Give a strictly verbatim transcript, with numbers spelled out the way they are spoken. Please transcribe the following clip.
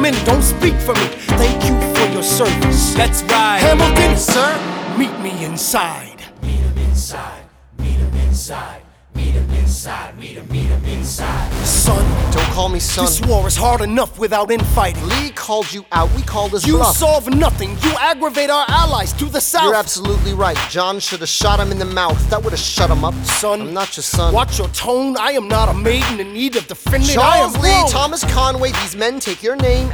gentlemen, don't speak for me. Thank you for your service. That's right. Hamilton, sir, meet me inside. Meet him inside, meet him inside, meet him inside, meet him, meet him inside. Son, Don't call me son. this war is hard enough without infighting. Lee called you out. We called his You bluff. solve nothing. You aggravate our allies to the south. You're absolutely right. John should have shot him in the mouth. That would have shut him up. Son, I'm not your son. watch your tone. I am not a maiden in need of defending. I Charles am Lee, wrong. Thomas Conway, these men take your name